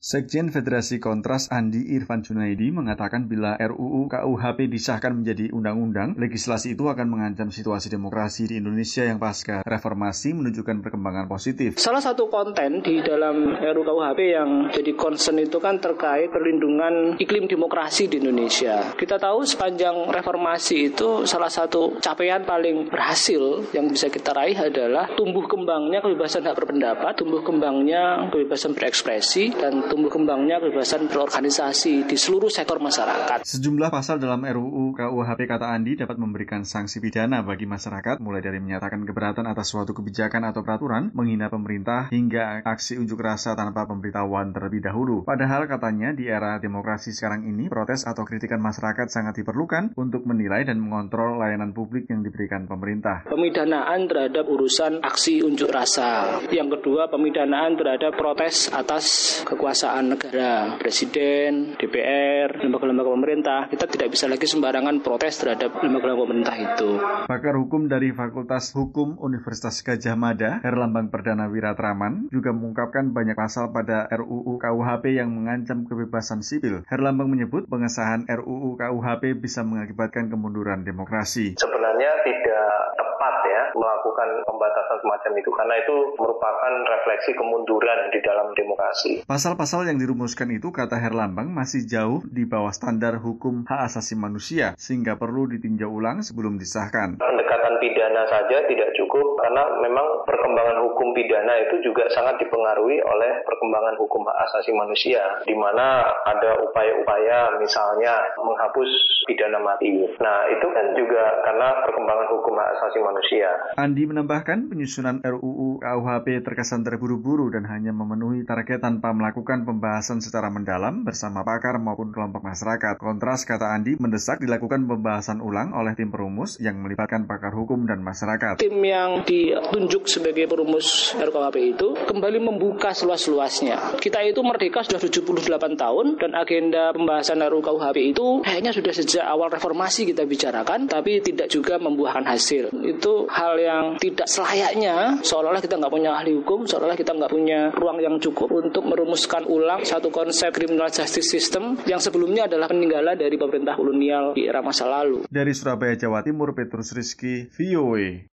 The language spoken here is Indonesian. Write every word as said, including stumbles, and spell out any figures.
Sekjen Federasi Kontras Andi Irfan Junaidi mengatakan bila R U U K U H P disahkan menjadi undang-undang, legislasi itu akan mengancam situasi demokrasi di Indonesia yang pasca reformasi menunjukkan perkembangan positif. Salah satu konten di dalam R U U K U H P yang jadi concern itu kan terkait perlindungan iklim demokrasi di Indonesia. Kita tahu sepanjang reformasi itu salah satu capaian paling berhasil yang bisa kita raih adalah tumbuh kembangnya kebebasan hak berpendapat, tumbuh kembangnya kebebasan berekspresi, dan tumbuh kembangnya kebebasan berorganisasi di seluruh sektor masyarakat. Sejumlah pasal dalam R U U K U H P, kata Andi, dapat memberikan sanksi pidana bagi masyarakat, mulai dari menyatakan keberatan atas suatu kebijakan atau peraturan, menghina pemerintah, hingga aksi unjuk rasa tanpa pemberitahuan terlebih dahulu. Padahal katanya di era demokrasi sekarang ini, protes atau kritikan masyarakat sangat diperlukan untuk menilai dan mengontrol layanan publik yang diberikan pemerintah. Pemidanaan terhadap urusan aksi unjuk rasa. Yang kedua, pemidanaan terhadap protes atas kekuasaan negara, presiden, D P R, lembaga-lembaga pemerintah. Kita tidak bisa lagi sembarangan protes terhadap lembaga-lembaga pemerintah itu. Pakar hukum dari Fakultas Hukum Universitas Gadjah Mada, Herlambang Perdana Wiratraman, juga mengungkapkan banyak pasal pada R U U K U H P yang mengancam kebebasan sipil. Herlambang menyebut pengesahan R U U K U H P bisa mengakibatkan kemunduran demokrasi. Sebenarnya tidak tepat ya melakukan pembatasan semacam itu, karena itu merupakan refleksi kemunduran di dalam demokrasi. Pasal-pasal yang dirumuskan itu, kata Herlambang, masih jauh di bawah standar hukum hak asasi manusia, sehingga perlu ditinjau ulang sebelum disahkan. Pendekatan pidana saja tidak cukup, karena memang perkembangan hukum pidana itu juga sangat dipengaruhi oleh perkembangan hukum hak asasi manusia, di mana ada upaya-upaya misalnya menghapus pidana mati. Nah, itu kan juga karena perkembangan hukum hak asasi manusia. Andi menambahkan penyusunan R U U K U H P terkesan terburu-buru dan hanya memenuhi target tanpa melakukan pembahasan secara mendalam bersama pakar maupun kelompok masyarakat. Kontras, kata Andi, mendesak dilakukan pembahasan ulang oleh tim perumus yang melibatkan pakar hukum dan masyarakat. Tim yang ditunjuk sebagai perumus R U U K U H P itu kembali membuka seluas-luasnya. Kita itu merdeka sudah tujuh puluh delapan tahun dan agenda pembahasan R U U K U H P itu kayaknya sudah sejak awal reformasi kita bicarakan, tapi tidak juga membuahkan hasil. Itu hal yang tidak selayaknya, seolah-olah kita nggak punya ahli hukum, seolah-olah kita nggak punya ruang yang cukup untuk merumuskan ulang satu konsep criminal justice system yang sebelumnya adalah peninggalan dari pemerintah kolonial di era masa lalu. Dari Surabaya, Jawa Timur, Petrus Rizky, V O A.